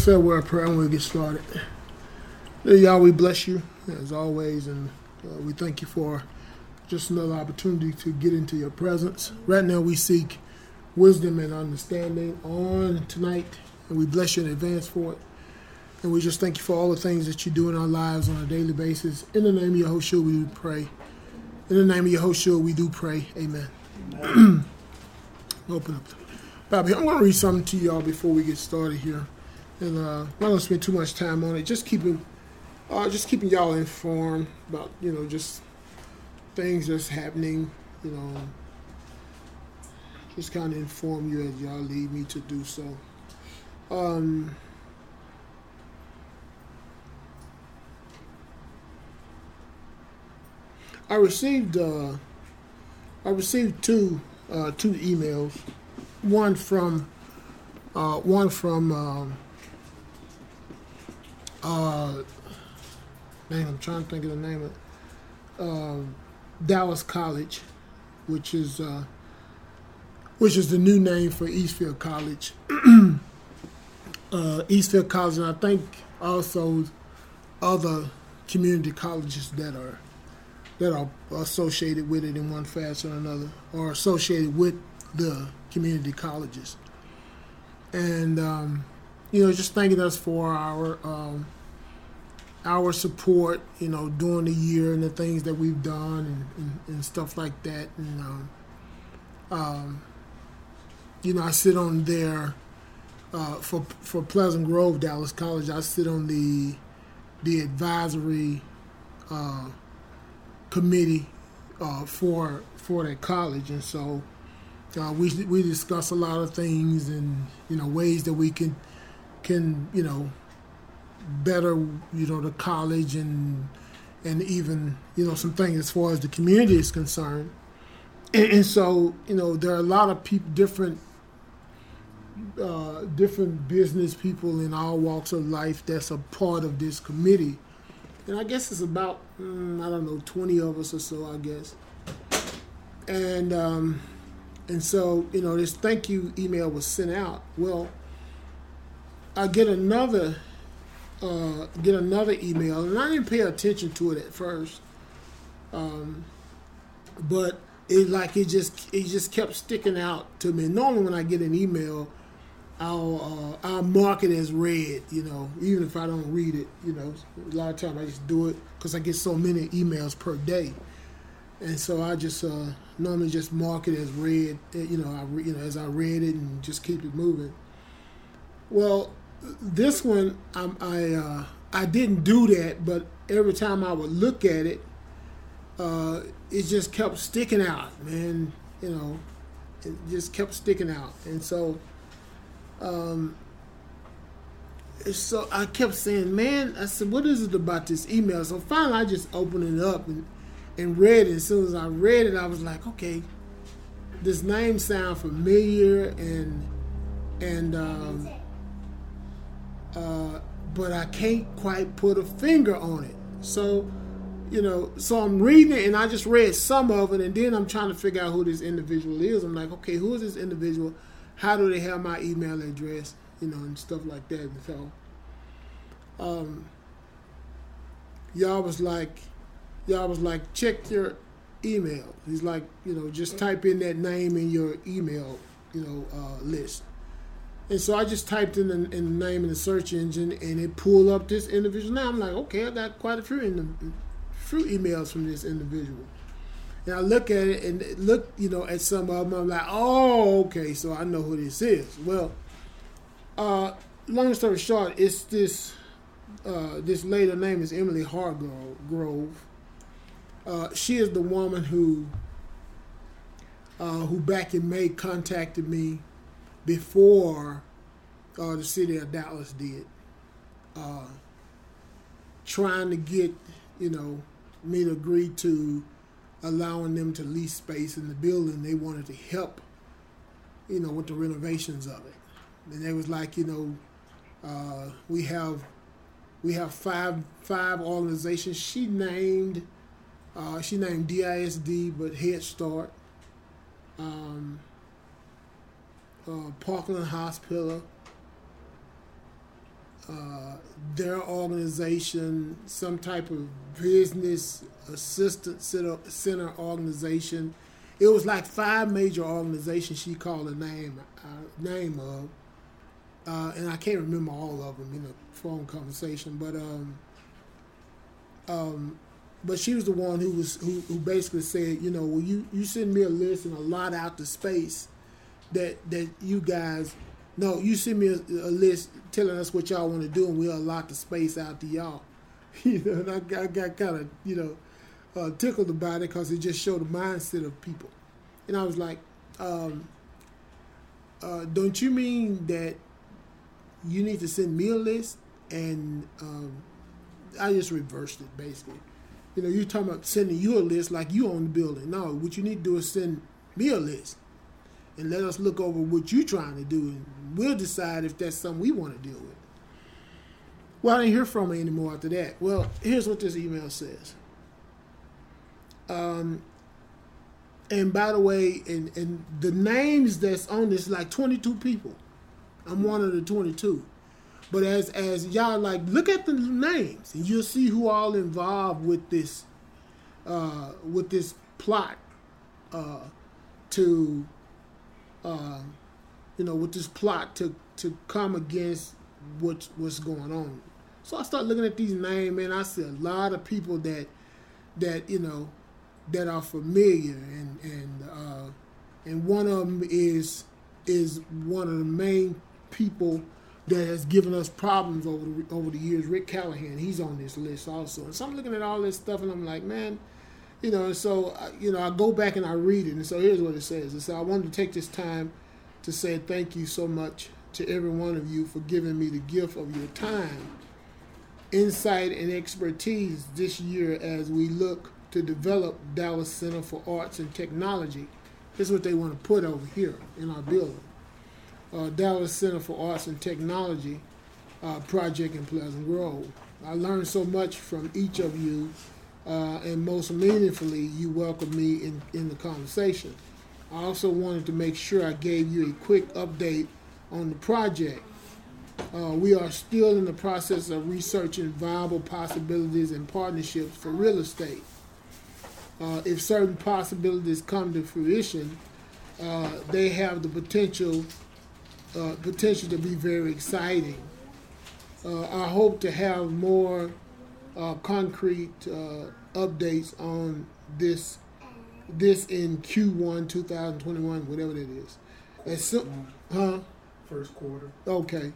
say a word of prayer and we'll get started. Y'all, we bless you as always, and we thank you for just another opportunity to get into your presence. Right now we seek wisdom and understanding on tonight, and we bless you in advance for it. And we just thank you for all the things that you do in our lives on a daily basis. In the name of Yahushua, we do pray. In the name of Yahushua, we do pray. Amen. Open up. Bobby, I'm going to read something to y'all before we get started here. And I'm not going to spend too much time on it. Just keeping y'all informed about, just things that's happening, just kind of inform you as y'all lead me to do so. I received two emails. One from I'm trying to think of the name of it. Dallas College, which is the new name for Eastfield College. Eastfield College, and I think also other community colleges that are associated with it in one fashion or another, or associated with the community colleges. And just thanking us for our support, during the year and the things that we've done and stuff like that. And I sit on there for Pleasant Grove, Dallas College. I sit on the advisory committee for that college, and so we discuss a lot of things and ways that we can better the college and even some things as far as the community is concerned. And so there are a lot of people, different business people in all walks of life that's a part of this committee. And I guess it's about 20 of us or so, I guess. And so this thank you email was sent out. Well, I get another email, and I didn't pay attention to it at first, but it just kept sticking out to me. Normally, when I get an email, I'll mark it as read, even if I don't read it. A lot of times I just do it because I get so many emails per day, and so I just normally just mark it as read. As I read it and just keep it moving. Well, this one I didn't do that, but every time I would look at it, it just kept sticking out, man. It just kept sticking out, and so. So I kept saying, man, I said, what is it about this email? So finally I just opened it up and read it. As soon as I read it, I was like, okay, this name sounds familiar but I can't quite put a finger on it. So, so I'm reading it, and I just read some of it, and then I'm trying to figure out who this individual is. I'm like, okay, who is this individual? How do they have my email address, and stuff like that. And so, y'all was like, check your email. He's like, just type in that name in your email, list. And so I just typed in the name in the search engine, and it pulled up this individual. Now I'm like, okay, I got quite a few emails from this individual. And I look at it and look, at some of them. I'm like, oh, okay, so I know who this is. Well, long story short, it's this lady. Her name is Emily Hargrove. She is the woman who back in May contacted me before the city of Dallas did, trying to get me to agree to allowing them to lease space in the building. They wanted to help, with the renovations of it. And they was like, we have five organizations. She named DISD, but Head Start, Parkland Hospital, their organization, some type of business assistant center organization. It was like 5 major organizations she called the name of, and I can't remember all of them in a phone conversation. But she was the one who basically said, you know, well, you send me a list and a lot out to space that you guys. No, you send me a list telling us what y'all want to do, and we'll allot the space out to y'all. You know, and I got kind of, you know, tickled about it because it just showed the mindset of people. And I was like, don't you mean that you need to send me a list? And I just reversed it, basically. You know, you're talking about sending you a list like you own the building. No, what you need to do is send me a list and let us look over what you're trying to do, and we'll decide if that's something we want to deal with. Well, I didn't hear from her anymore after that. Well, here's what this email says. And by the way, and the names that's on this, like 22 people. I'm one of the 22. But as y'all like, look at the names, and you'll see who all involved with this plot with this plot to come against what's going on. So I start looking at these names, and I see a lot of people that you know that are familiar, and one of them is one of the main people that has given us problems over the years. Rick Callahan, he's on this list also. And so I'm looking at all this stuff, and I'm like, man, you know. And so I go back and I read it, and so here's what it says. It says, I wanted to take this time to say thank you so much to every one of you for giving me the gift of your time, insight, and expertise this year as we look to develop Dallas Center for Arts and Technology. This is what they want to put over here in our building. Dallas Center for Arts and Technology project in Pleasant Grove. I learned so much from each of you, and most meaningfully, you welcomed me in the conversation. I also wanted to make sure I gave you a quick update on the project. We are still in the process of researching viable possibilities and partnerships for real estate. If certain possibilities come to fruition, they have the potential to be very exciting. I hope to have more concrete updates on this in Q1 2021, whatever that is. First quarter. Okay.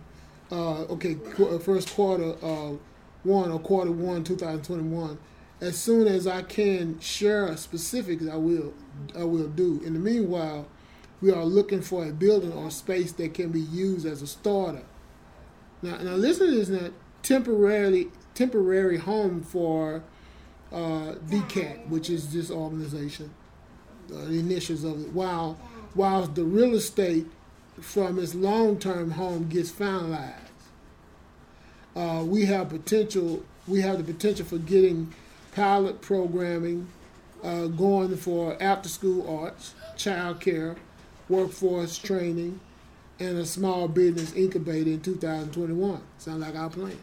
First quarter quarter one 2021. As soon as I can share specifics, I will do. In the meanwhile, we are looking for a building or space that can be used as a starter. Now listen to this. Now, temporary home for DCAT, which is this organization, the initials of it. While the real estate from its long-term home gets finalized, we have the potential for getting pilot programming going for after-school arts, child care, workforce training, and a small business incubator in 2021. Sound like our plan.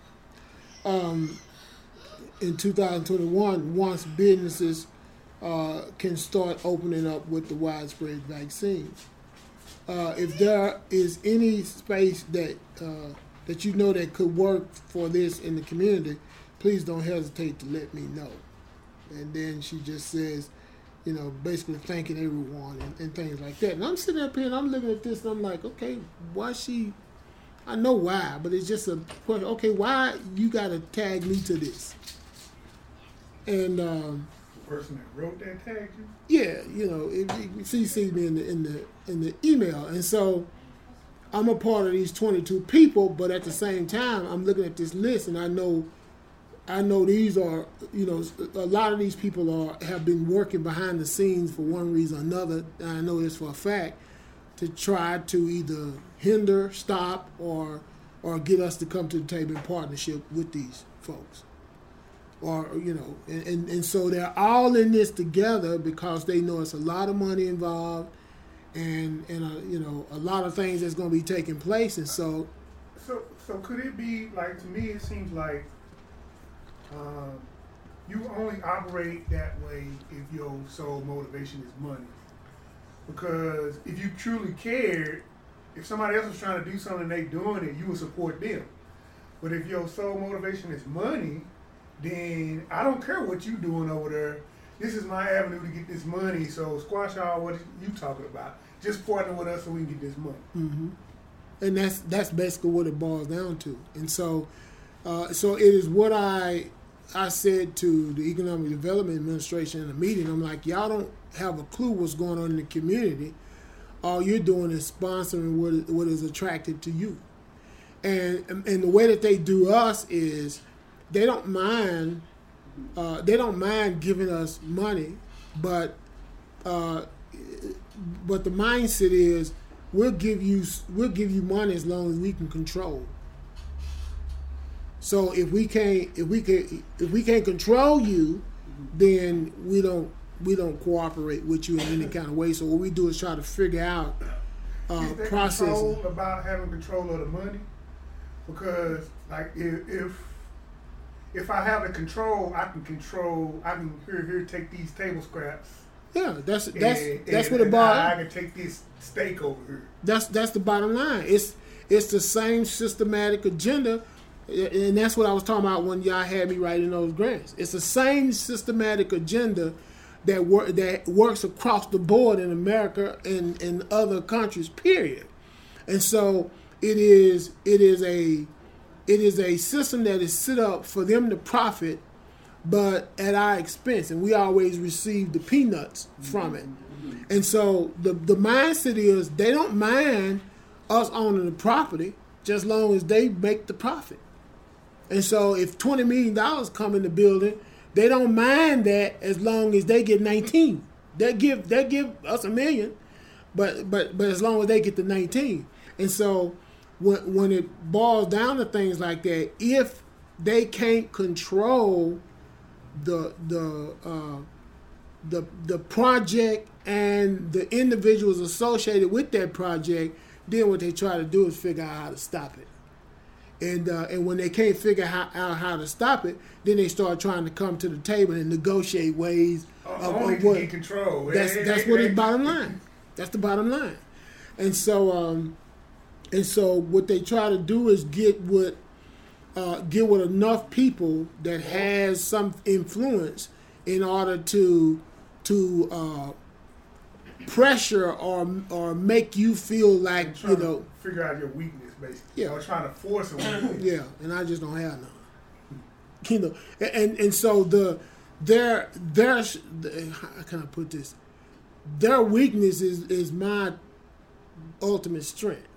In 2021, once businesses can start opening up with the widespread vaccine. If there is any space that you know that could work for this in the community, please don't hesitate to let me know. And then she just says, you know, basically thanking everyone and things like that. And I'm sitting up here and I'm looking at this and I'm like, okay, I know why, but it's just a question. Okay, why you got to tag me to this? And the person that wrote that tagged you? Yeah, you know, it CC'd me in the email, and so I'm a part of these 22 people. But at the same time, I'm looking at this list, and I know these are, you know, a lot of these people have been working behind the scenes for one reason or another. And I know this for a fact, to try to either hinder, stop, or get us to come to the table in partnership with these folks. Or, you know, and so they're all in this together because they know it's a lot of money involved and you know, a lot of things that's going to be taking place. And so So could it be like, to me it seems like you only operate that way if your sole motivation is money. Because if you truly cared, if somebody else was trying to do something and they doing it, you would support them. But if your sole motivation is money, then I don't care what you doing over there. This is my avenue to get this money, so squash all what you talking about. Just partner with us so we can get this money. Mm-hmm. And that's basically what it boils down to. And so it is what I said to the Economic Development Administration in a meeting. I'm like, y'all don't have a clue what's going on in the community. All you're doing is sponsoring what is attractive to you. And the way that they do us is they don't mind giving us money, but the mindset is we'll give you money as long as we can control. So if we can't control you, then we don't cooperate with you in any kind of way. So what we do is try to figure out processes. Control about having control of the money, because like if I have the control, I can here take these table scraps. Yeah, that's what it boils. I can take this steak over here. That's the bottom line. It's the same systematic agenda, and that's what I was talking about when y'all had me writing those grants. It's the same systematic agenda that works across the board in America and in other countries. Period. And so it is a system that is set up for them to profit, but at our expense, and we always receive the peanuts from it. And so the mindset is they don't mind us owning the property just long as they make the profit. And so if $20 million come in the building, they don't mind that as long as they get 19. They give us $1 million, but as long as they get the 19. And so when it boils down to things like that, if they can't control the project and the individuals associated with that project, then what they try to do is figure out how to stop it. And when they can't figure out how to stop it, then they start trying to come to the table and negotiate ways of what get control. That's what the bottom line. That's the bottom line. And so what they try to do is get with enough people that has some influence in order to pressure or make you feel like figure out your weakness basically. Yeah, or trying to force a weakness. Yeah, and I just don't have none. And so their how can I put this? Their weakness is my ultimate strength.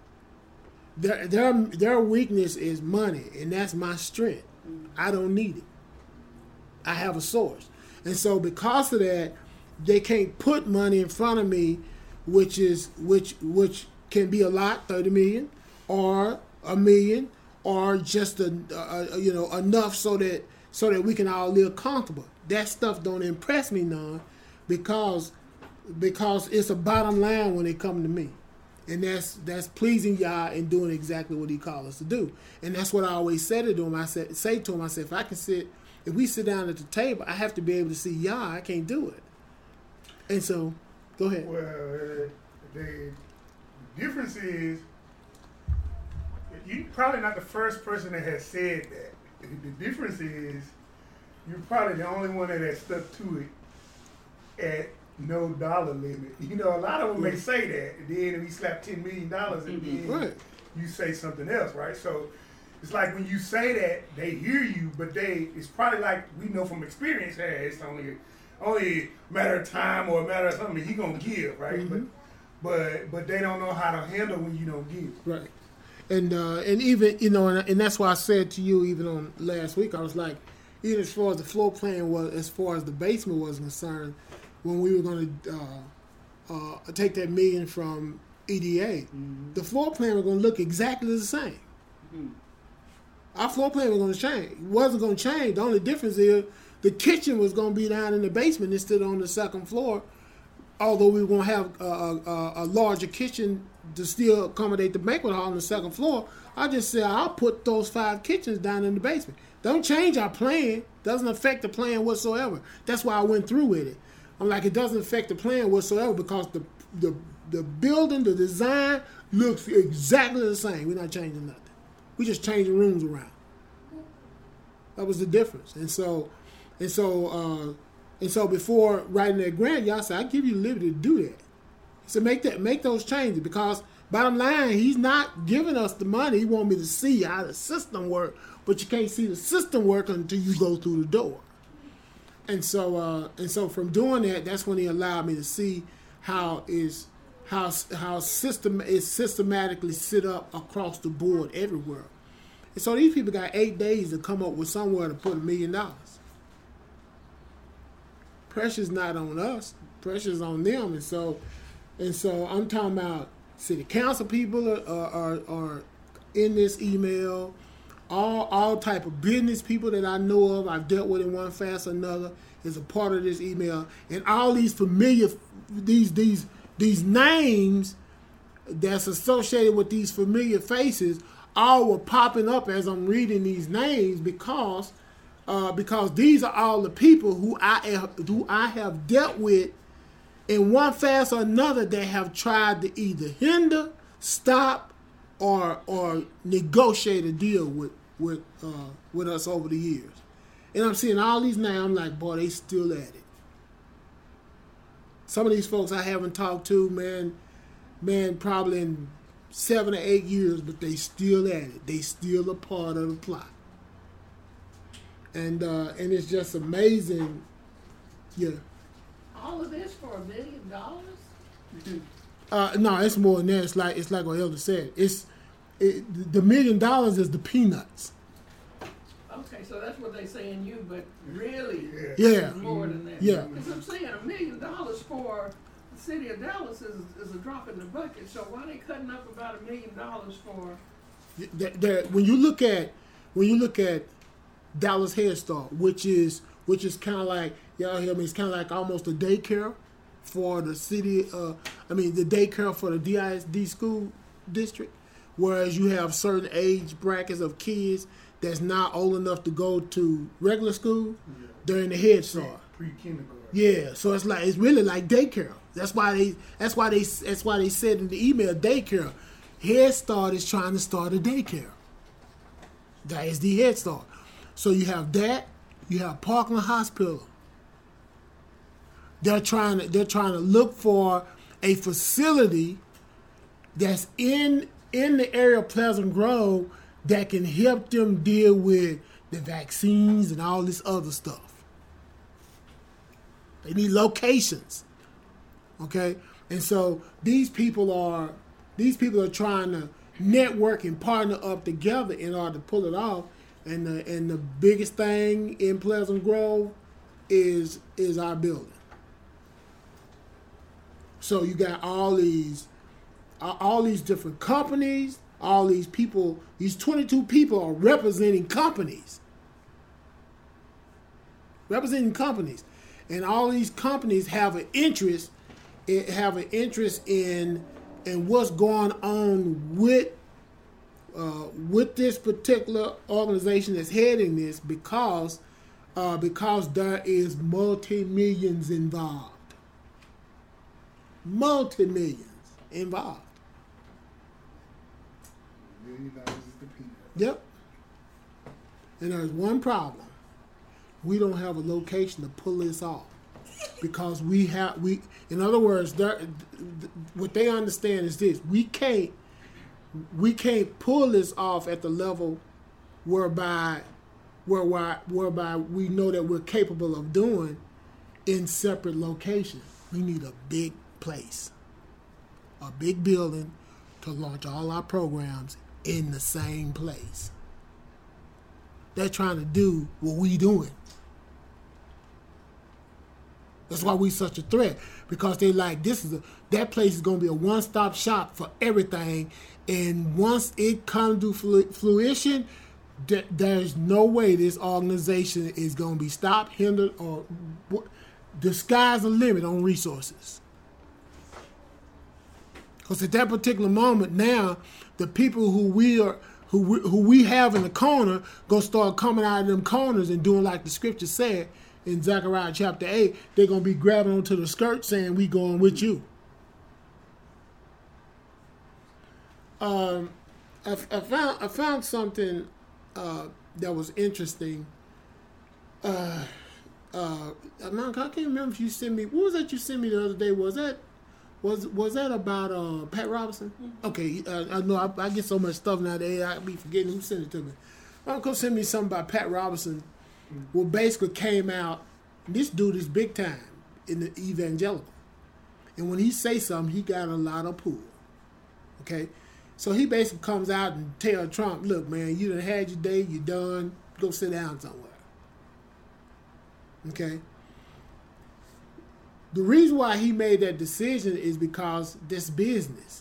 Their weakness is money, and that's my strength. I don't need it. I have a source. And so because of that, they can't put money in front of me, which can be a lot, 30 million, or $1 million, or just enough so that we can all live comfortable. That stuff don't impress me none, because it's a bottom line when they come to me. And that's pleasing y'all and doing exactly what he called us to do. And that's what I always say to him. I said, if we sit down at the table, I have to be able to see y'all. I can't do it. And so, go ahead. Well, the difference is, you're probably not the first person that has said that. The difference is, you're probably the only one that has stuck to it at no dollar limit. A lot of them may say that, and then we slap $10 million, and then you say something else, right? So it's like when you say that, they hear you, but it's probably like, we know from experience, hey, it's only a matter of time or a matter of something he gonna give, right? Mm-hmm. But they don't know how to handle when you don't give. Right. And even and that's why I said to you even on last week, I was like, even as far as the floor plan was, as far as the basement was concerned, when we were going to take that $1 million from EDA, the floor plan was going to look exactly the same. Mm-hmm. Our floor plan was going to change. It wasn't going to change. The only difference is the kitchen was going to be down in the basement instead of on the second floor, although we were going to have a larger kitchen to still accommodate the banquet hall on the second floor, I just said I'll put those 5 kitchens down in the basement. Don't change our plan. Doesn't affect the plan whatsoever. That's why I went through with it. I'm like, it doesn't affect the plan whatsoever because the building, the design looks exactly the same. We're not changing nothing. We just changing rooms around. That was the difference. And so before writing that grant, y'all said, I give you liberty to do that. So make those changes because bottom line, he's not giving us the money. He want me to see how the system works, but you can't see the system work until you go through the door. And so from doing that, that's when he allowed me to see how system is systematically set up across the board everywhere. And so these people got 8 days to come up with somewhere to put $1 million. Pressure's not on us. Pressure's on them. And so I'm talking about city council people are in this email. All type of business people that I know of, I've dealt with in one fashion or another, is a part of this email. And all these familiar, these names that's associated with these familiar faces, all were popping up as I'm reading these names because these are all the people who I have dealt with in one fashion or another that have tried to either hinder, stop, or negotiate a deal with us over the years. And I'm seeing all these names, I'm like, boy, they still at it. Some of these folks I haven't talked to, man, probably in 7 or 8 years, but they still at it. They still a part of the plot. And it's just amazing. Yeah. All of this for $1 million? No, it's more than that. It's like what Elder said. The $1 million is the peanuts. Okay, so that's what they say in you, but really, yeah, it's more than that. Yeah. Because I'm saying $1 million for the city of Dallas is a drop in the bucket. So why are they cutting up about $1 million for? When you look at Dallas Head Start, which is kind of like, y'all hear me? It's kind of like almost a daycare for the city. The daycare for the DISD school district, whereas you have certain age brackets of kids that's not old enough to go to regular school. Yeah. They're in the Head Start. Pre-kindergarten. Yeah, so it's really like daycare. That's why they said in the email daycare. Head Start is trying to start a daycare. That is the Head Start. So you have that. You have Parkland Hospital. They're trying to look for a facility that's in the area of Pleasant Grove that can help them deal with the vaccines and all this other stuff. They need locations. Okay? And so these people are trying to network and partner up together in order to pull it off. And the biggest thing in Pleasant Grove is our building. So you got all these different companies, all these people, these 22 people are representing companies. And all these companies have an interest in what's going on with this particular organization that's heading this because there is multi-millions involved. Multi-millions involved. $1 million is the peanut. Yep. And there's one problem. We don't have a location to pull this off. Because in other words, what they understand is this: we can't pull this off at the level whereby we know that we're capable of doing in separate locations. We need a big place, a big building to launch all our programs in the same place. They're trying to do what we doing. That's why we such a threat, because they like that place is going to be a one-stop shop for everything, and once it comes to fruition, there's no way this organization is going to be stopped, hindered, or the sky's the limit on resources. Because at that particular moment now, the people who we have in the corner gonna start coming out of them corners and doing like the scripture said in Zechariah chapter 8. They're gonna be grabbing onto the skirt saying, "We going with you." I found something that was interesting. I can't remember if you sent me. What was that you sent me the other day? Was that about Pat Robinson? Mm-hmm. Okay, I know I get so much stuff nowadays. I be forgetting who sent it to me. Uncle sent me something about Pat Robinson. Mm-hmm. Well, basically came out. This dude is big time in the evangelical, and when he say something, he got a lot of pull. Okay. So he basically comes out and tell Trump, "Look, man, you done had your day, you done. Go sit down somewhere." Okay? The reason why he made that decision is because this business.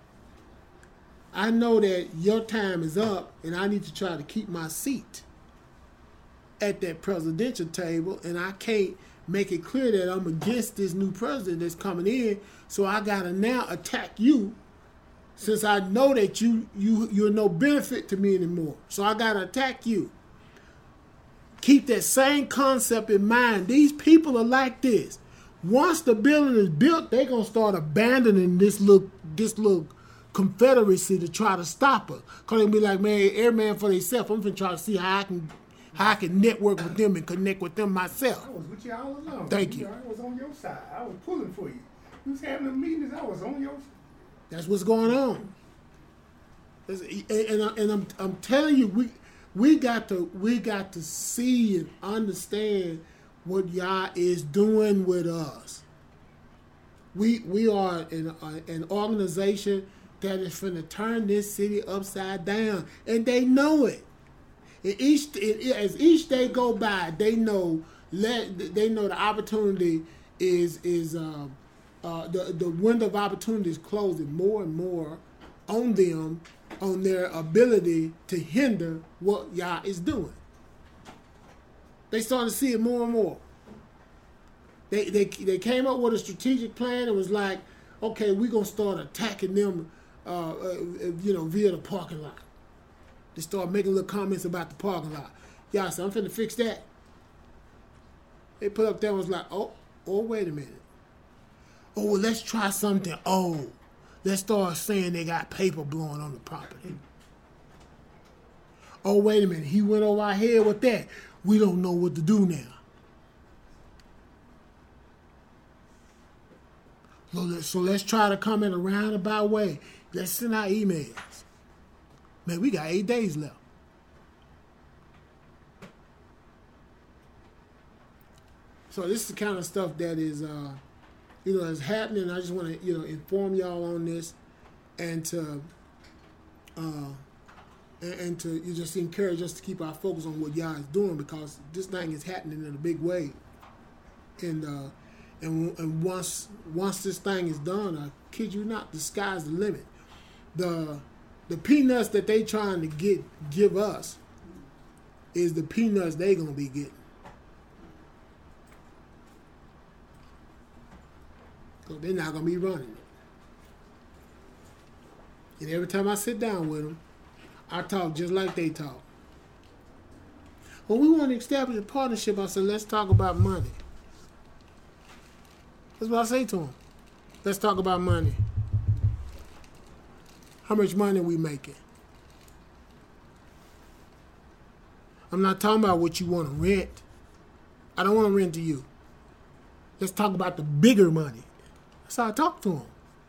I know that your time is up, and I need to try to keep my seat at that presidential table, and I can't make it clear that I'm against this new president that's coming in, so I got to now attack you. Since I know that you're no benefit to me anymore. So I got to attack you. Keep that same concept in mind. These people are like this. Once the building is built, they're going to start abandoning this little confederacy to try to stop us. Because they'll be like, man, every man for themselves. I'm going to try to see how I can network with them and connect with them myself. I was with you all along. Thank you. I was on your side. I was pulling for you. You was having the meetings. I was on your side. That's what's going on, and I'm telling you, we got to see and understand what Yah is doing with us. We are an organization that is finna turn this city upside down, and they know it. As each day go by, they know the opportunity is. The window of opportunity is closing more and more on them, on their ability to hinder what Yah is doing. They starting to see it more and more. They came up with a strategic plan. It was like, okay, we're going to start attacking them, via the parking lot. They start making little comments about the parking lot. Yah said, I'm finna fix that. They put up there and was like, oh, wait a minute. Oh, well, let's try something old. Let's start saying they got paper blowing on the property. Oh, wait a minute. He went over our head with that. We don't know what to do now. So let's try to come in a roundabout way. Let's send out emails. Man, we got 8 days left. So this is the kind of stuff that is... is happening. I just want to, inform y'all on this, and to you just encourage us to keep our focus on what Yah is doing, because this thing is happening in a big way, and once this thing is done, I kid you not, the sky's the limit. The peanuts that they trying to give us is the peanuts they gonna be getting. So they're not going to be running it. And every time I sit down with them, I talk just like they talk. When we want to establish a partnership, I said, let's talk about money. That's what I say to them. Let's talk about money. How much money are we making? I'm not talking about what you want to rent. I don't want to rent to you. Let's talk about the bigger money. That's how I talk to them.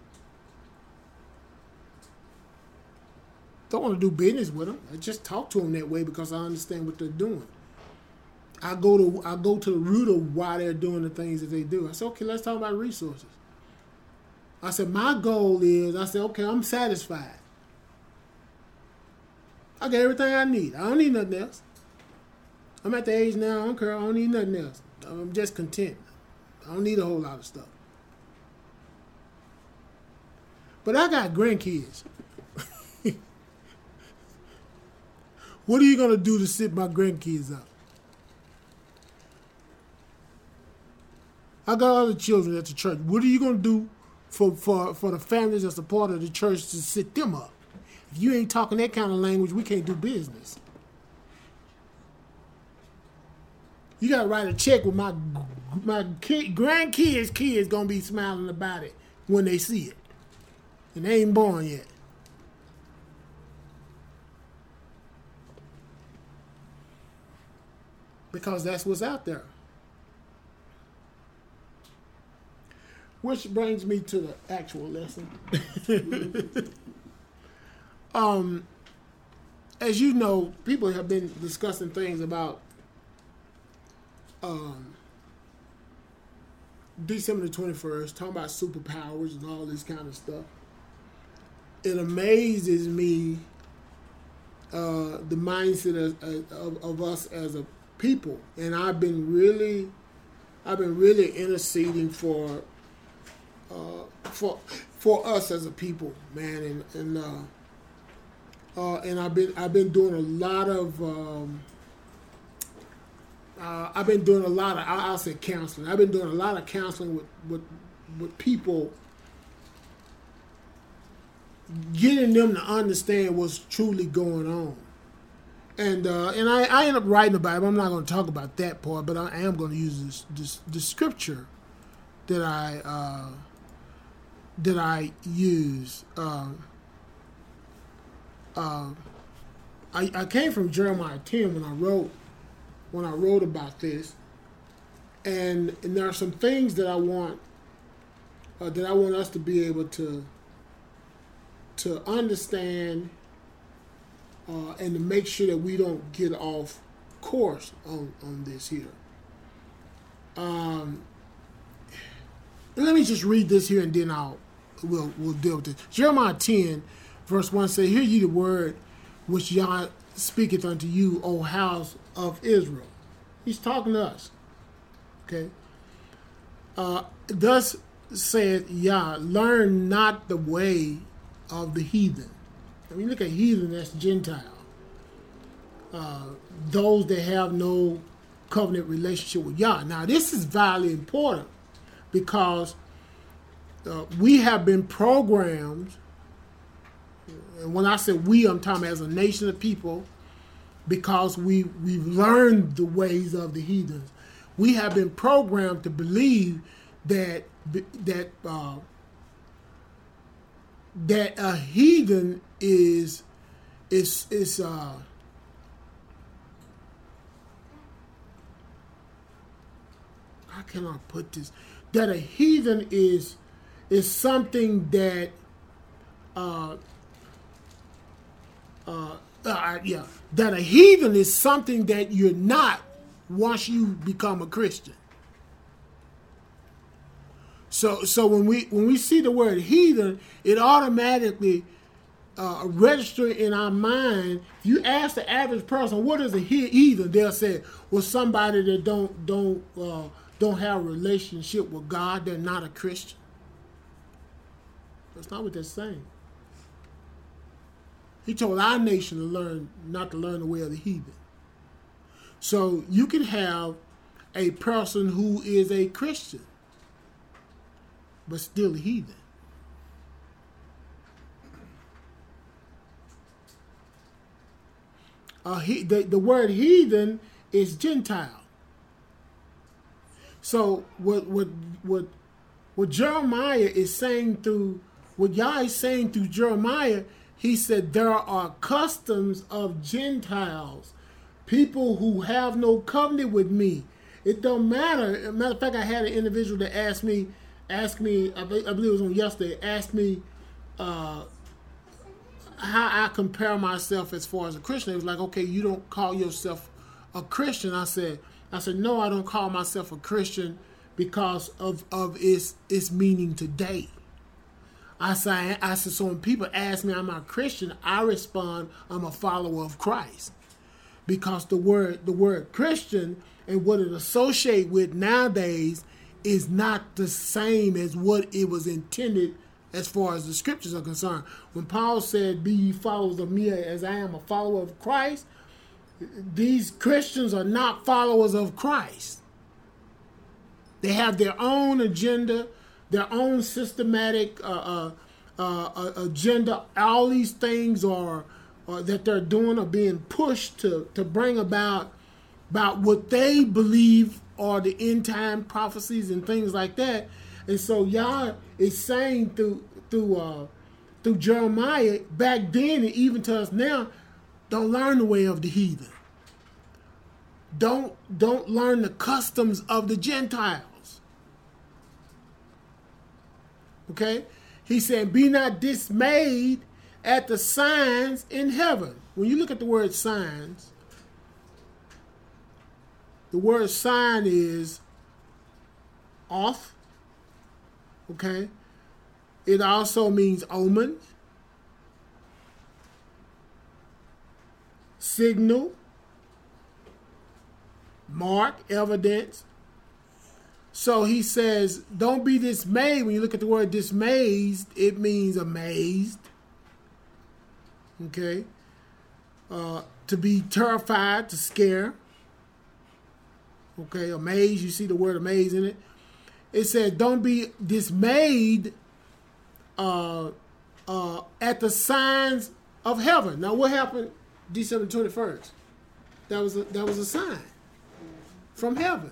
Don't want to do business with them. I just talk to them that way because I understand what they're doing. I go to the root of why they're doing the things that they do. I said, okay, let's talk about resources. I said, my goal is, okay, I'm satisfied. I got everything I need. I don't need nothing else. I'm at the age now, I don't care. I don't need nothing else. I'm just content. I don't need a whole lot of stuff. But I got grandkids. What are you going to do to sit my grandkids up? I got other children at the church. What are you going to do for the families that's a part of the church to sit them up. If you ain't talking that kind of language, we can't do business. You got to write a check with my grandkids' kids going to be smiling about it when they see it. And they ain't born yet. Because that's what's out there. Which brings me to the actual lesson. As you know, people have been discussing things about December the 21st, talking about superpowers and all this kind of stuff. It amazes me the mindset of us as a people, and I've been really interceding for us as a people, man, and I've been doing a lot of I'll say counseling. I've been doing a lot of counseling with people, getting them to understand what's truly going on. And I end up writing about it. I'm not going to talk about that part, but I am going to use this scripture that I use. I came from Jeremiah 10 when I wrote about this, and there are some things that I want us to be able to understand. And to make sure that we don't get off course on this here. Let me just read this here and then we'll deal with this. Jeremiah 10, verse 1 says, "Hear ye the word which Yah speaketh unto you, O house of Israel." He's talking to us. Okay. Thus saith Yah, learn not the way of the heathen. I mean, look at heathen, that's Gentile. Those that have no covenant relationship with Yah. Now, this is vitally important because we have been programmed, and when I say we, I'm talking as a nation of people, because we've learned the ways of the heathens. We have been programmed to believe that a heathen is how can I put this? That a heathen is something that that a heathen is something that you're not once you become a Christian. So when we see the word heathen, it automatically register in our mind. If you ask the average person, what is a heathen? They'll say, well, somebody that don't have a relationship with God. They're not a Christian. That's not what they're saying. He told our nation not to learn the way of the heathen. So you can have a person who is a Christian, but still a heathen. The word heathen is Gentile. So what Jeremiah is saying what Yah is saying through Jeremiah, he said there are customs of Gentiles, people who have no covenant with me. It don't matter. As a matter of fact, I had an individual that asked me, I believe it was on yesterday, asked me how I compare myself as far as a Christian. It was like, okay, you don't call yourself a Christian. I said, no, I don't call myself a Christian because of its meaning today. I said, so when people ask me I'm a Christian, I respond, I'm a follower of Christ. Because the word Christian and what it associates with nowadays is not the same as what it was intended as far as the scriptures are concerned. When Paul said, be ye followers of me as I am a follower of Christ, these Christians are not followers of Christ. They have their own agenda. their own systematic agenda. All these things are that they're doing are being pushed to bring about what they believe are the end time prophecies and things like that. And so Yah is saying through Jeremiah back then and even to us now, don't learn the way of the heathen. Don't learn the customs of the Gentiles. Okay? He said, be not dismayed at the signs in heaven. When you look at the word signs, the word sign is off. Okay? It also means omen, signal, mark, evidence. So he says, don't be dismayed. When you look at the word dismayed, it means amazed. Okay? To be terrified, to scare. Okay, amazed, you see the word amazed in it. It says, don't be dismayed at the signs of heaven. Now, what happened December 21st? That was a sign from heaven.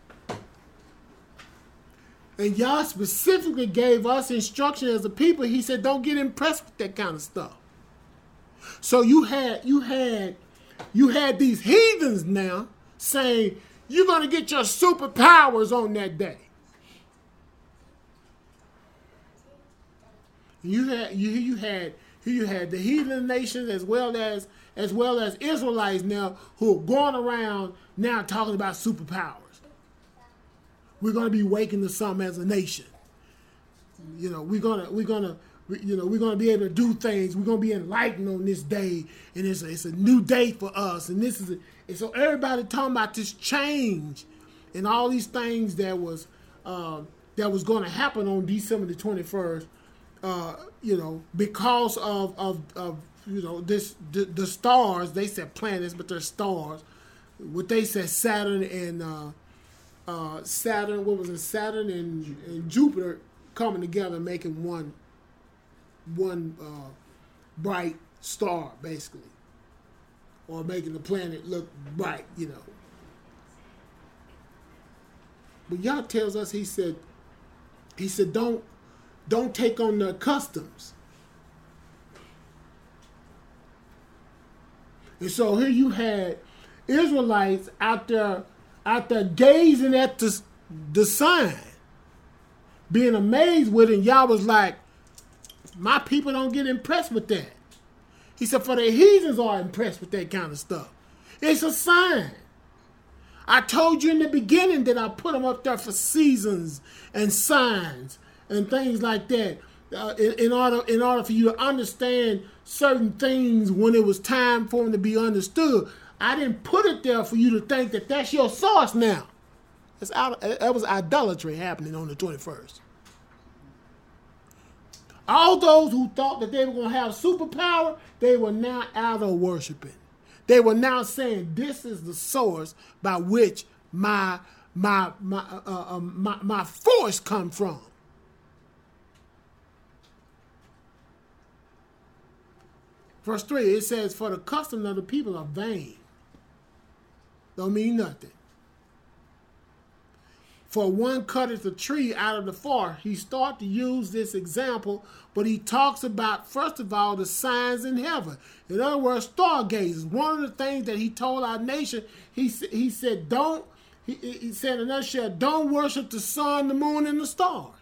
And Yah specifically gave us instruction as a people. He said, don't get impressed with that kind of stuff. So you had these heathens now saying, you're going to get your superpowers on that day. You had the heathen nations as well as Israelites now who are going around now talking about superpowers. We're going to be waking to something as a nation. You know, we're gonna be able to do things. We're gonna be enlightened on this day, and it's a new day for us. And and so everybody talking about this change and all these things that was going to happen on December the 21st. Because of the stars. They said planets, but they're stars. What they said Saturn and Saturn and Jupiter coming together, making one bright star, basically, or making the planet look bright, But Yah tells us, he said, don't take on their customs. And so here you had Israelites out there gazing at the sign, being amazed with it. And Yah was like, my people don't get impressed with that. He said, for the heathens are impressed with that kind of stuff. It's a sign. I told you in the beginning that I put them up there for seasons and signs and things like that, in order for you to understand certain things when it was time for them to be understood. I didn't put it there for you to think that that's your source now. That was idolatry happening on the 21st. All those who thought that they were going to have superpower, they were now idol worshiping. They were now saying, this is the source by which my force come from. Verse 3, it says, for the custom of the people are vain. Don't mean nothing. For one cutteth a tree out of the forest. He started to use this example, but he talks about, first of all, the signs in heaven. In other words, stargazers. One of the things that he told our nation, he said, he said in a nutshell, don't worship the sun, the moon, and the stars.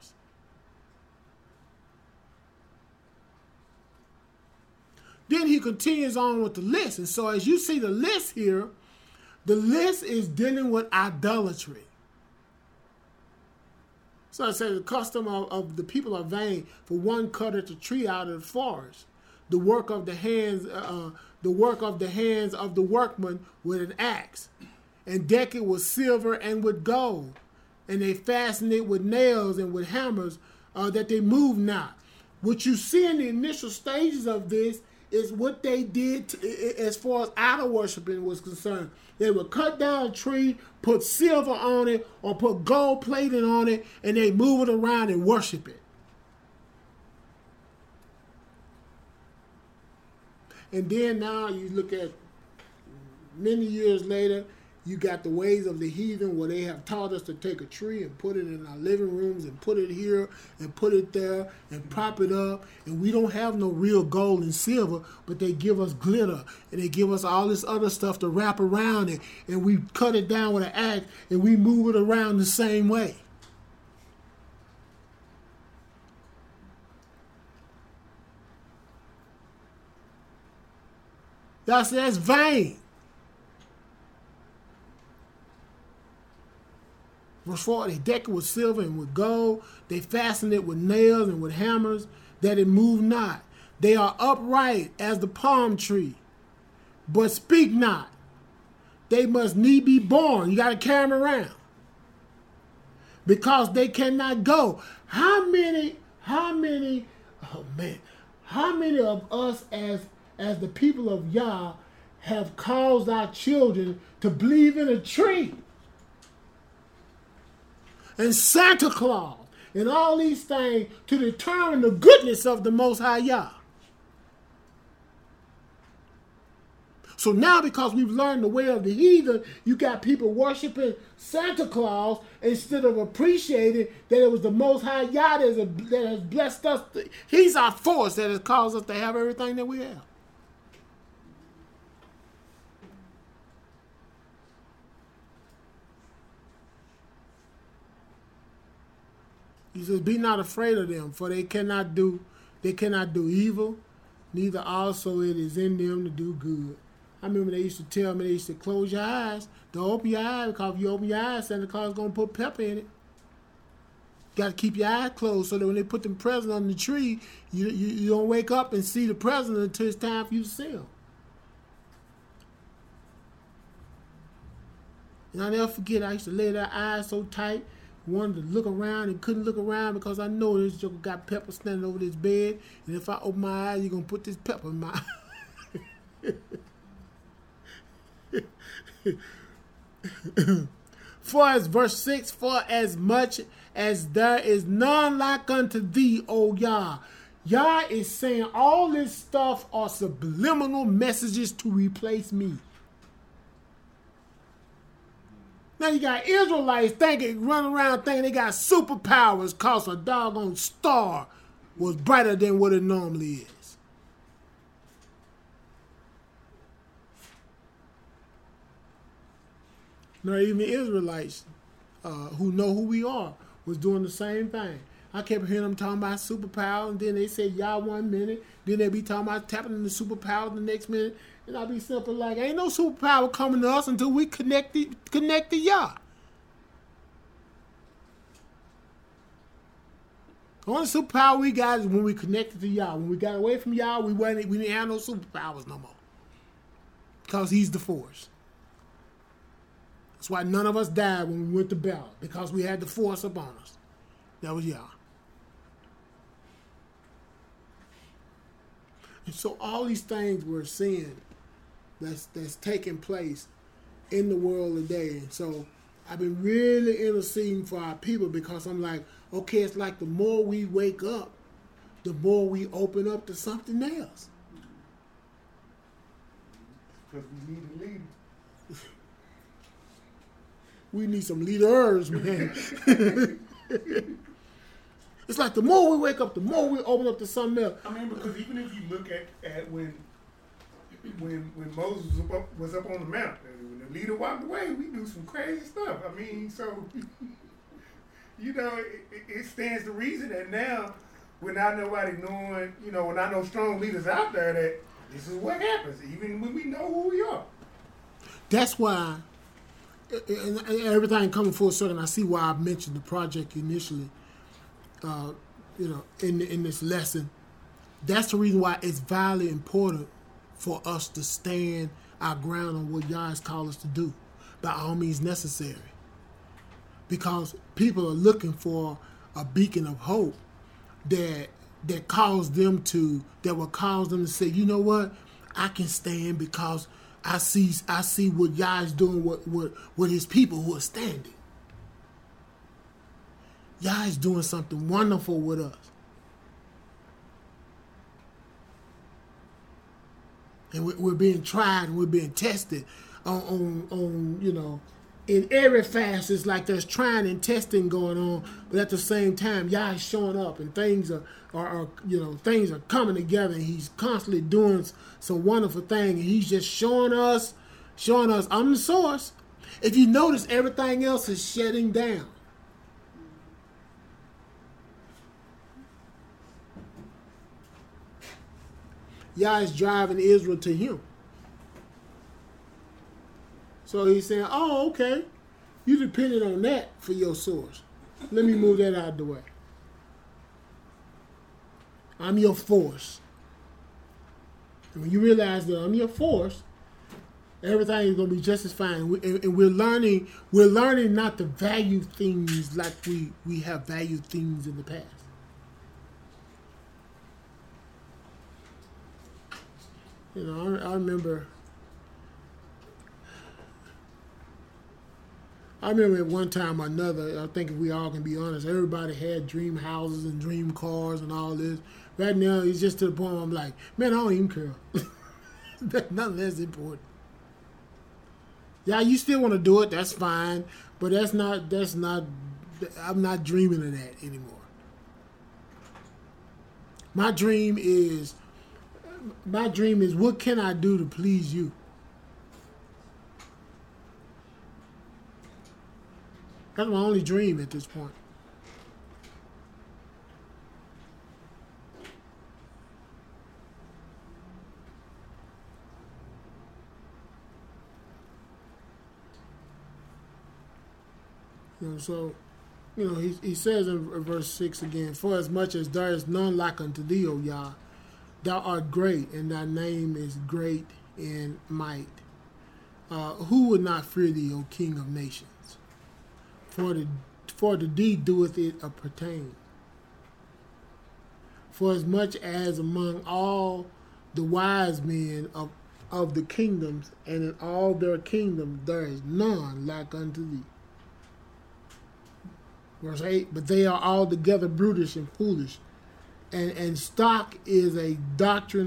Then he continues on with the list. And so as you see the list here, the list is dealing with idolatry. So I say the custom of the people are vain, for one cutteth a tree out of the forest. The work of the hands of the workman with an axe, and deck it with silver and with gold, and they fasten it with nails and with hammers, that they move not. What you see in the initial stages of this is what they did as far as idol worshiping was concerned. They would cut down a tree, put silver on it, or put gold plating on it, and they move it around and worship it. And then now you look at many years later, you got the ways of the heathen where they have taught us to take a tree and put it in our living rooms and put it here and put it there and prop it up. And we don't have no real gold and silver, but they give us glitter and they give us all this other stuff to wrap around it. And we cut it down with an axe and we move it around the same way. That's vain. Verse 4, they deck it with silver and with gold. They fasten it with nails and with hammers, that it move not. They are upright as the palm tree, but speak not. They must need be born. You got to carry them around. Because they cannot go. How many of us as the people of Yah have caused our children to believe in a tree? And Santa Claus, and all these things to determine the goodness of the Most High Yah. So now because we've learned the way of the heathen, you got people worshiping Santa Claus instead of appreciating that it was the Most High Yah that has blessed us. He's our force that has caused us to have everything that we have. He says, be not afraid of them, for they cannot do evil, neither also it is in them to do good. I remember they used to tell me, they used to close your eyes. Don't open your eyes, because if you open your eyes, Santa Claus is going to put pepper in it. Got to keep your eyes closed so that when they put them presents on the tree, you don't wake up and see the present until it's time for you to see them. And I'll never forget, I used to lay their eyes so tight, wanted to look around and couldn't look around because I know this joker got pepper standing over this bed, and if I open my eyes, you're going to put this pepper in my eye. For as verse 6, for as much as there is none like unto thee, O Yah. Yah is saying all this stuff are subliminal messages to replace me. Now you got Israelites running around thinking they got superpowers because a doggone star was brighter than what it normally is. Now even Israelites who know who we are was doing the same thing. I kept hearing them talking about superpowers, and then they say Yah 1 minute, then they be talking about tapping into superpowers the next minute. And I'll be simple like, ain't no superpower coming to us until we connect to Yah. The only superpower we got is when we connected to Yah. When we got away from Yah, we didn't have no superpowers no more. Because he's the force. That's why none of us died when we went to battle, because we had the force upon us. That was Yah. And so all these things we're seeing that's taking place in the world today. And so I've been really interceding for our people, because I'm like, okay, it's like the more we wake up, the more we open up to something else. Because we need a leader. We need some leaders, man. It's like the more we wake up, the more we open up to something else. I mean, because even if you look at when Moses was up on the mountain, when the leader walked away, we do some crazy stuff. I mean, so, you know, it stands to reason that now, without nobody knowing, you know, without no strong leaders out there, that this is what happens, even when we know who we are. That's why, and everything coming full circle, I see why I mentioned the project initially, in this lesson. That's the reason why it's vitally important for us to stand our ground on what Yah has called us to do, by all means necessary. Because people are looking for a beacon of hope that that will cause them to say, you know what, I can stand because I see what Yah is doing with his people who are standing. Yah is doing something wonderful with us. And we're being tried and we're being tested on in every fast. It's like there's trying and testing going on, but at the same time, Yah is showing up and things are things are coming together. And he's constantly doing some wonderful thing, and he's just showing us I'm the source. If you notice, everything else is shutting down. Yah is driving Israel to him. So he's saying, oh, okay, you depended on that for your source. Let me move that out of the way. I'm your force. And when you realize that I'm your force, everything is going to be just as fine. And we're learning not to value things like we have valued things in the past. I remember at one time or another, I think if we all can be honest, everybody had dream houses and dream cars and all this. Right now, it's just to the point where I'm like, man, I don't even care. None of that's important. Yeah, you still want to do it, that's fine, but that's not, I'm not dreaming of that anymore. My dream is, what can I do to please you? That's my only dream at this point. He says in verse 6 again, for as much as there is none like unto thee, O Yah, thou art great, and thy name is great in might. Who would not fear thee, O King of nations? For to thee doeth it appertain. For as much as among all the wise men of the kingdoms, and in all their kingdoms there is none like unto thee. Verse 8, but they are altogether brutish and foolish. And stock is a doctrine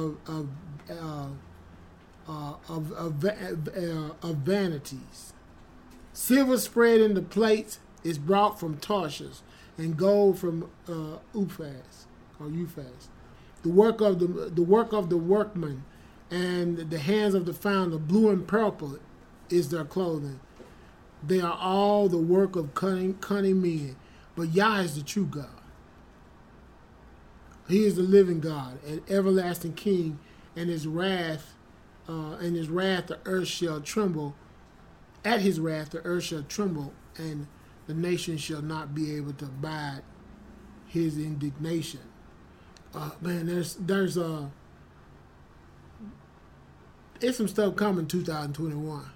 of vanities. Silver spread in the plates is brought from Tarshish, and gold from Uphaz. The work of the workman, and the hands of the founder, blue and purple is their clothing. They are all the work of cunning men, but Yah is the true God. He is the living God, an everlasting King, and his wrath, the earth shall tremble. At his wrath, the earth shall tremble, and the nation shall not be able to abide his indignation. There's some stuff coming 2021.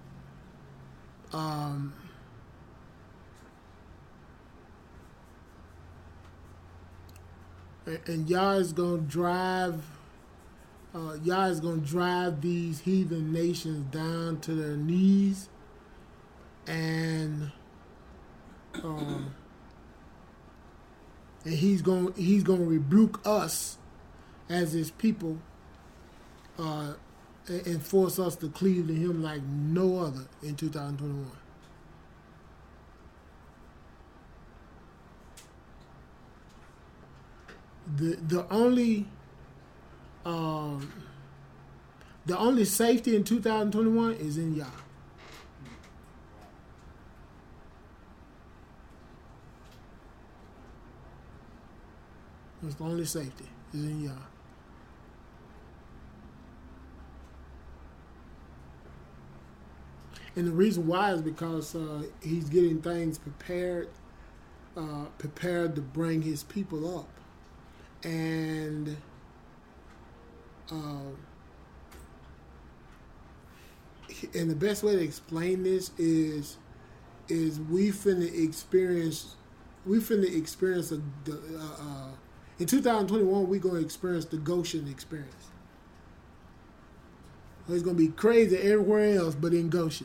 And Yah is going to drive these heathen nations down to their knees, and he's going to rebuke us as his people, and force us to cleave to him like no other in 2021. The only safety in 2021 is in Yah. That's the only safety is in Yah. And the reason why is because he's getting things prepared to bring his people up. And the best way to explain this is we finna experience In 2021, we're going to experience the Goshen experience. It's going to be crazy everywhere else but in Goshen.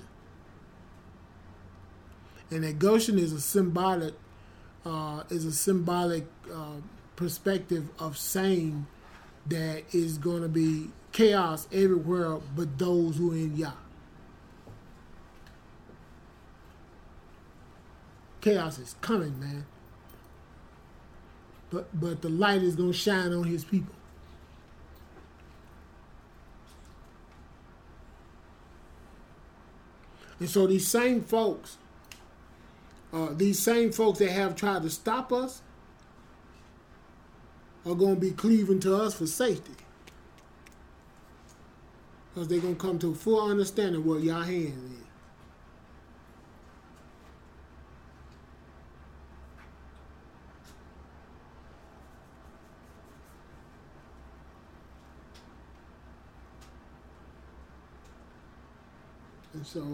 And that Goshen is a symbolic perspective of saying that is going to be chaos everywhere but those who are in Yah. Chaos is coming, man. But the light is going to shine on his people. And so these same folks that have tried to stop us are going to be cleaving to us for safety. Because they're going to come to a full understanding of what y'all hands is. And so,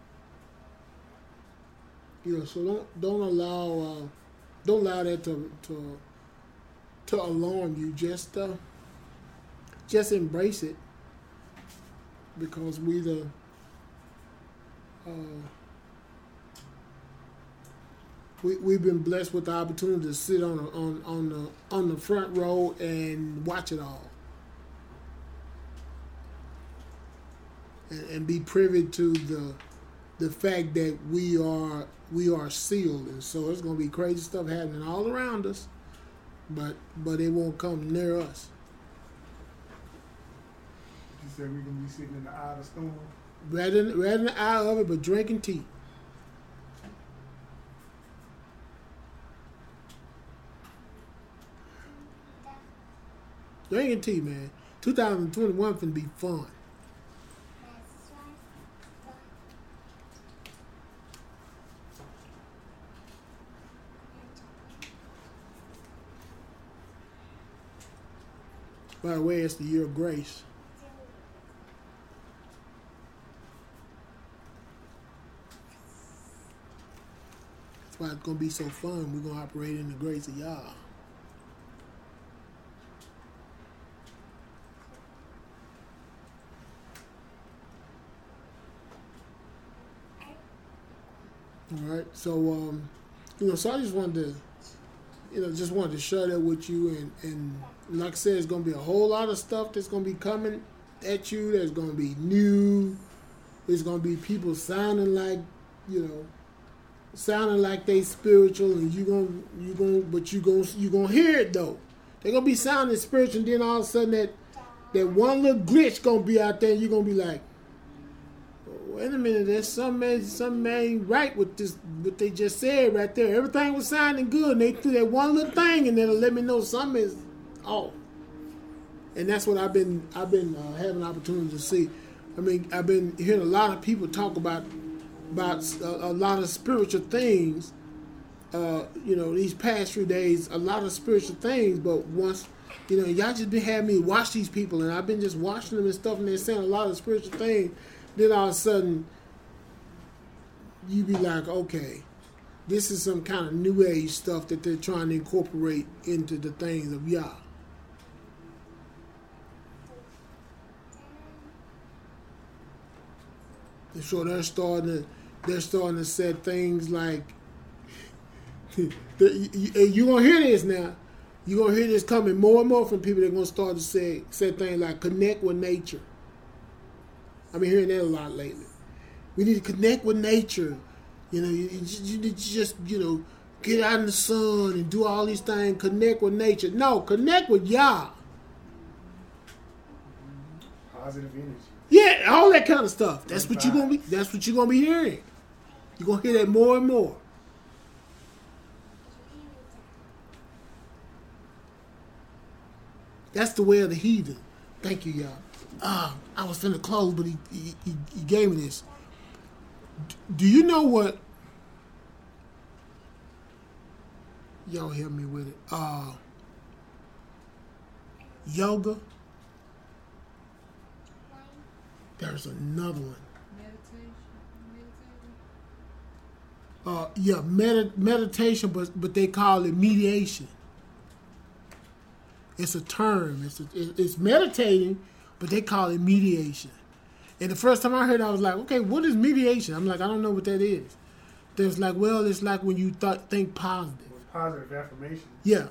so don't allow that to alarm you. Just embrace it, because we've been blessed with the opportunity to sit on the front row and watch it all. And be privy to the fact that we are sealed, and so it's going to be crazy stuff happening all around us, but it won't come near us. You said we're going to be sitting in the eye of the storm? Rather in the eye of it, but drinking tea. Drinking tea, man. 2021 finna be fun. By the way, it's the year of grace. That's why it's going to be so fun. We're going to operate in the grace of Yah. All right. So, so I just wanted to share that with you, and like I said, it's going to be a whole lot of stuff that's going to be coming at you. That's going to be new. There's going to be people sounding like they spiritual, and you're gonna hear it though. They're gonna be sounding spiritual, and then all of a sudden that one little glitch gonna be out there, and you're gonna be like, wait a minute, there's something ain't right with this, what they just said right there. Everything was sounding good, and they threw that one little thing, and then it'll let me know something is off. And that's what I've been having an opportunity to see. I mean, I've been hearing a lot of people talk about a lot of spiritual things, these past few days, a lot of spiritual things, but once, y'all just been having me watch these people, and I've been just watching them and stuff, and they're saying a lot of spiritual things, then all of a sudden, you be like, okay, this is some kind of new age stuff that they're trying to incorporate into the things of Yah. And so they're starting to say things like, you're going to hear this now. You're going to hear this coming more and more from people that are going to start to say things like connect with nature. I've been hearing that a lot lately. We need to connect with nature. You need to just, get out in the sun and do all these things, connect with nature. No, connect with Yah. Positive energy. Yeah, all that kind of stuff. That's what you're gonna be hearing. You're gonna hear that more and more. That's the way of the heathen. Thank you, y'all. I was finna close, but he gave me this. Do you know what? Y'all help me with it. Yoga. There's another one. Meditation, but they call it mediation. It's a term. It's meditating, but they call it mediation. And the first time I heard it, I was like, okay, what is mediation? I'm like, I don't know what that is. There's like, well, it's like when you think positive. Positive affirmation. Yeah.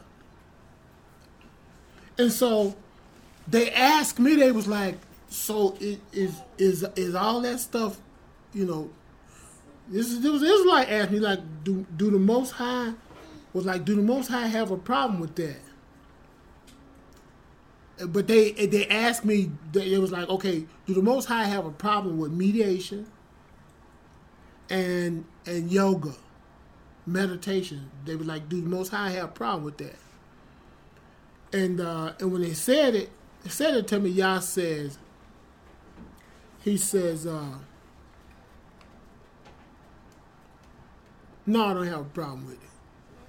And so they asked me, they was like, so is all that stuff, you know, this Israelite asked me, like, do the Most High, was like, do the Most High have a problem with that? But they asked me, it was like, okay, do the Most High have a problem with mediation and yoga, meditation? They were like, do the Most High have a problem with that? And when they said it to me, Yah says, he says, no, I don't have a problem with it.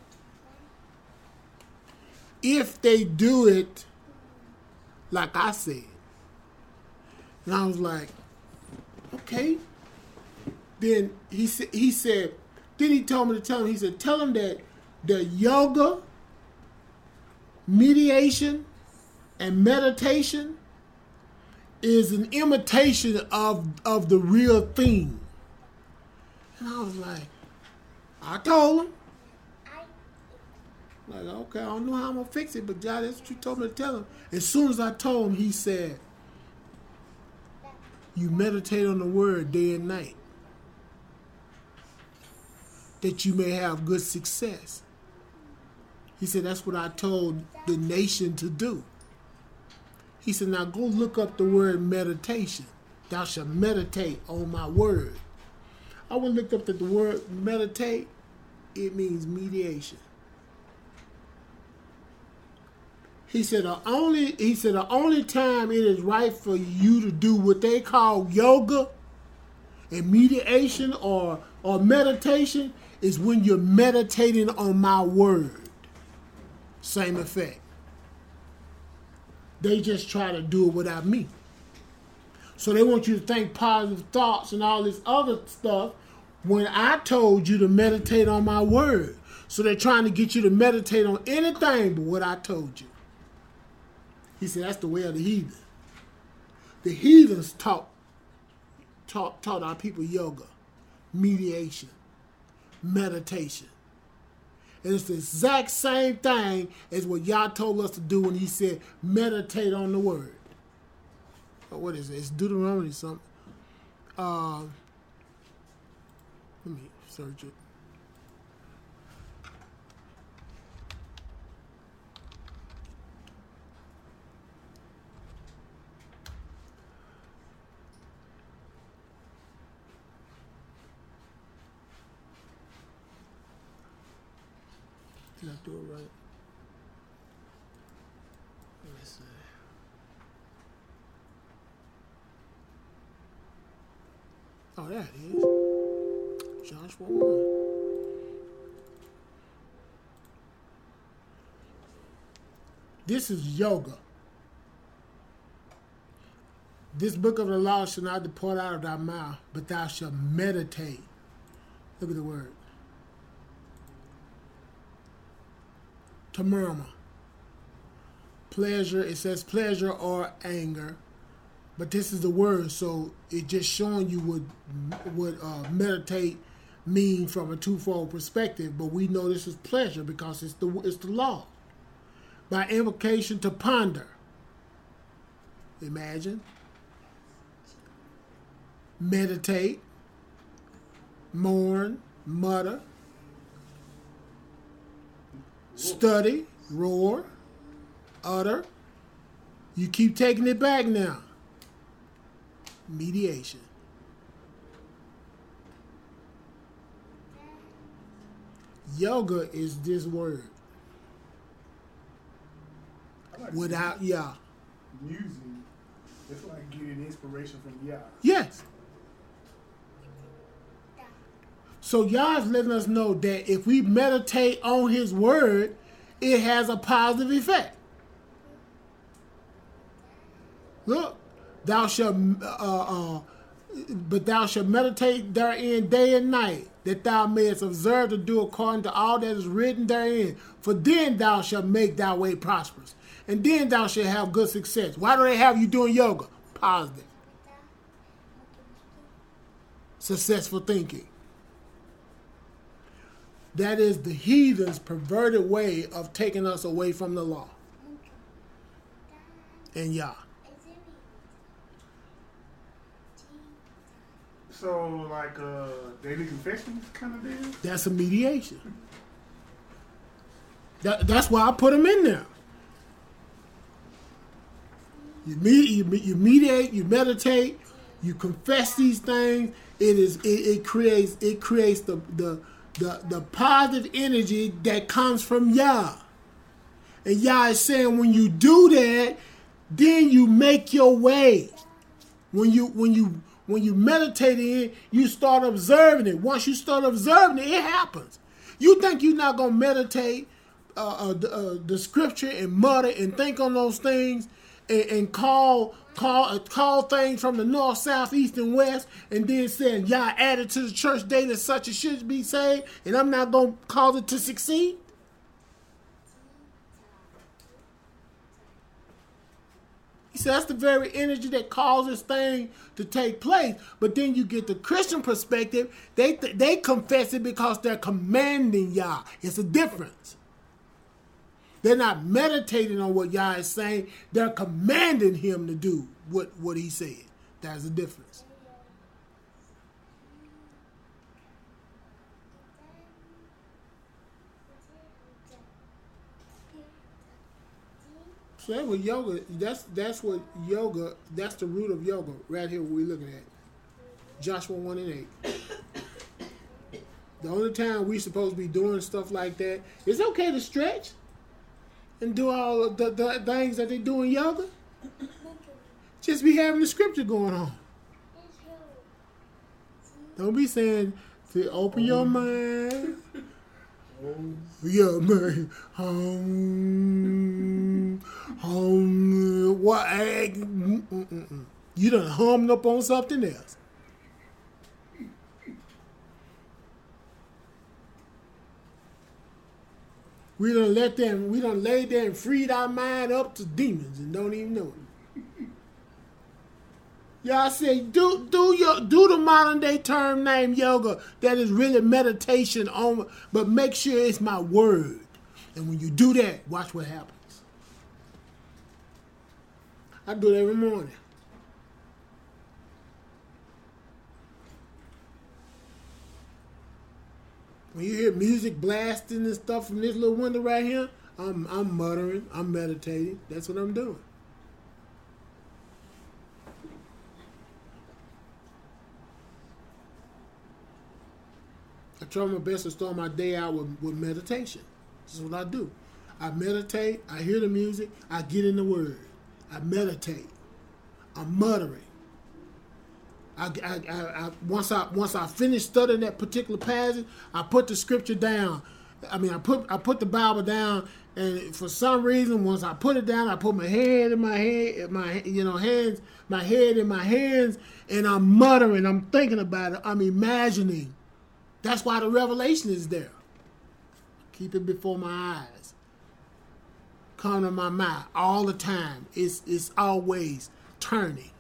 If they do it like I said. And I was like, okay. Then he said, then he told me to tell him, he said, tell him that the yoga, mediation, and meditation is an imitation of the real thing. And I was like, I told him. Like, okay, I don't know how I'm going to fix it, but God, that's what you told me to tell him. As soon as I told him, he said, you meditate on the word day and night, that you may have good success. He said, that's what I told the nation to do. He said, now go look up the word meditation. Thou shalt meditate on my word. I went and looked up that the word meditate, it means mediation. He said the only time it is right for you to do what they call yoga and mediation or meditation is when you're meditating on my word. Same effect. They just try to do it without me. So they want you to think positive thoughts and all this other stuff when I told you to meditate on my word. So they're trying to get you to meditate on anything but what I told you. He said, that's the way of the heathen. The heathens taught our people yoga, mediation, meditation. And it's the exact same thing as what Yah told us to do when he said, meditate on the word. Oh, what is it? It's Deuteronomy something. Let me search it. Did I do it right? Let me see. Oh, there it is. Joshua 1. This is yoga. This book of the law shall not depart out of thy mouth, but thou shalt meditate. Look at the word. To murmur. Pleasure, it says pleasure or anger, but this is the word, so it just showing you what meditate mean from a twofold perspective, but we know this is pleasure because it's the law. By invocation, to ponder. Imagine. Meditate. Mourn. Mutter. Study, roar, utter. You keep taking it back now. Mediation. Yoga is this word. Like without Yah. Music, it's like getting inspiration from Yah. Yes. So Yah is letting us know that if we meditate on his word, it has a positive effect. Look, but thou shalt meditate therein day and night, that thou mayest observe to do according to all that is written therein. For then thou shalt make thy way prosperous, and then thou shalt have good success. Why do they have you doing yoga? Positive. Successful thinking. That is the heathen's perverted way of taking us away from the law. And Yah. So, like daily confessions kind of deal? That's a mediation. That's why I put them in there. You mediate, you meditate, you confess these things. It creates the positive energy that comes from Yah. And Yah is saying when you do that, then you make your way. When you meditate in it, you start observing it. Once you start observing it, it happens. You think you're not going to meditate the scripture and mutter and think on those things and call things from the north, south, east, and west, and then saying, Yah added to the church day that such a should be saved, and I'm not going to cause it to succeed? So that's the very energy that causes things to take place. But then you get the Christian perspective. They confess it because they're commanding Yah. It's a difference. They're not meditating on what Yah is saying. They're commanding him to do what he said. That's the difference. So that's what yoga. That's what yoga. That's the root of yoga right here. What we're looking at, Joshua 1:8. The only time we're supposed to be doing stuff like that, it's okay to stretch and do all of the things that they do in yoga. Just be having the scripture going on. Don't be saying to open your mind. Yeah, man. What? You done hummed up on something else. We done lay there and freed our mind up to demons and don't even know it. Y'all say do the modern day term name yoga that is really meditation on, but make sure it's my word. And when you do that, watch what happens. I do it every morning. When you hear music blasting and stuff from this little window right here, I'm muttering, I'm meditating. That's what I'm doing. I try my best to start my day out with meditation. This is what I do. I meditate, I hear the music, I get in the word. I meditate. I'm muttering. Once I finish studying that particular passage, I put the scripture down. I put the Bible down, and for some reason, once I put it down, I put my head in my head, my head in my hands, and I'm muttering. I'm thinking about it. I'm imagining. That's why the revelation is there. Keep it before my eyes. Come to my mind all the time. It's always turning.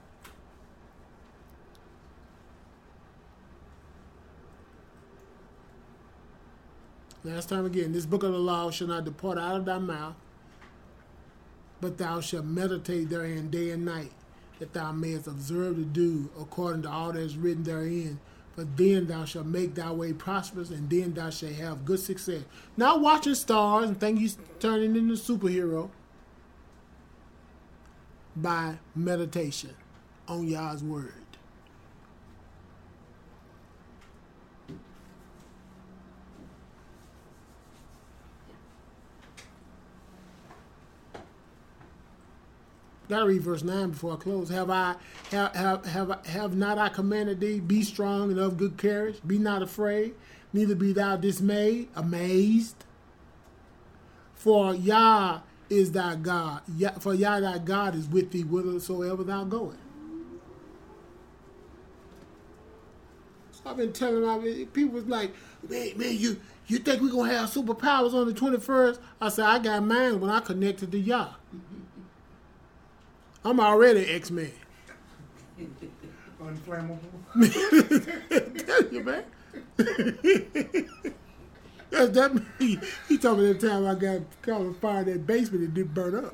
Last time again, this book of the law shall not depart out of thy mouth, but thou shalt meditate therein day and night, that thou mayest observe to do according to all that is written therein. For then thou shalt make thy way prosperous, and then thou shalt have good success. Not watching stars and think you're turning into a superhero. By meditation on Yah's word. Gotta read verse 9 before I close. Have not I commanded thee, be strong and of good courage, be not afraid, neither be thou dismayed, amazed. For Yah is thy God. For Yah thy God is with thee whithersoever thou goest. I've been telling them, people was like, man, you think we're going to have superpowers on the 21st? I said, I got mine when I connected to Yah. I'm already X-Man. Unflammable. Tell you, man. That me. He told me that time I got caught on fire in that basement and didn't burn up.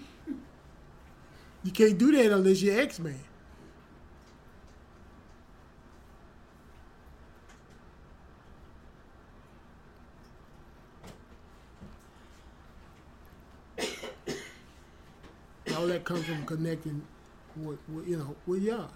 You can't do that unless you're X-Man. All that comes from connecting with Yah.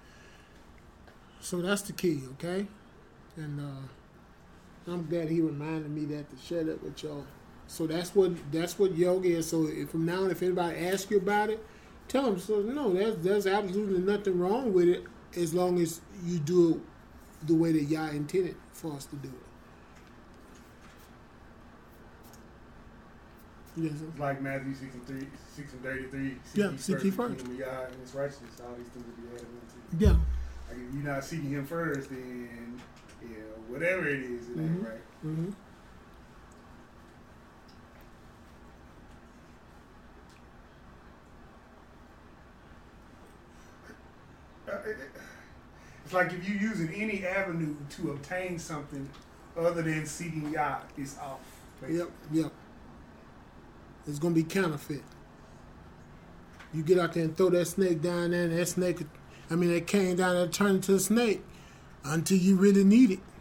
So that's the key, okay? And I'm glad he reminded me that to share that with y'all. So that's what yoga is. So from now on, if anybody asks you about it, tell them. So no, there's absolutely nothing wrong with it as long as you do it the way that Yah intended for us to do it. Yes, It's like Matthew 6:33. Yeah, seek ye first. The kingdom of God and His righteousness. All these things will be added unto you. Yeah. Like if you're not seeking Him first, then whatever it is, it ain't right. Mm-hmm. It's like if you're using any avenue to obtain something other than seeking Yah, it's off. Basically. Yep. It's gonna be counterfeit. You get out there and throw that snake down there, and that cane down there turn into a snake until you really need it.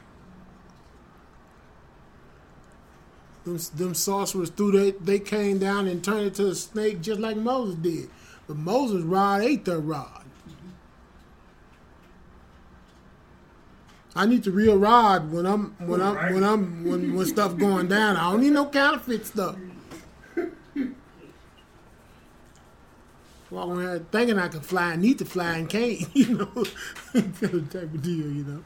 Them sorcerers threw they cane down and turned it to a snake just like Moses did. But Moses' rod ate their rod. I need the real rod when stuff going down. I don't need no counterfeit stuff. Walking around thinking I can fly, I need to fly and can't, that type of deal,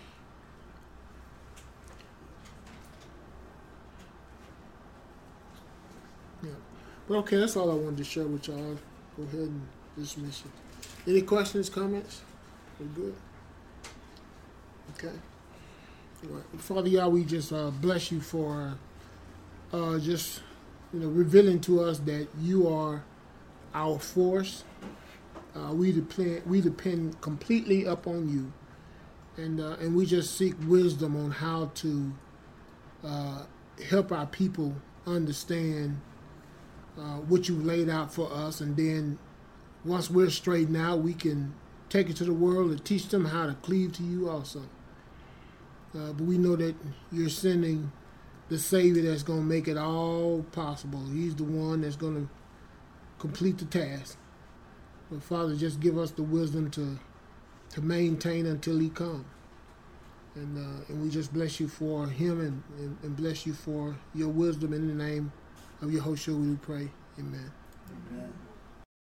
Yeah. But okay, that's all I wanted to share with y'all. Go ahead and dismiss it. Any questions, comments? We're good. Okay. All right. Father Yah, we just bless you for just revealing to us that you are our force. We depend completely upon you, and we just seek wisdom on how to help our people understand what you laid out for us, and then once we're straightened out, we can take it to the world and teach them how to cleave to you also. But we know that you're sending the Savior that's going to make it all possible. He's the one that's going to complete the task. But Father, just give us the wisdom to maintain until He comes. And we just bless you for Him and bless you for your wisdom in the name of Yahushua we pray. Amen. Amen.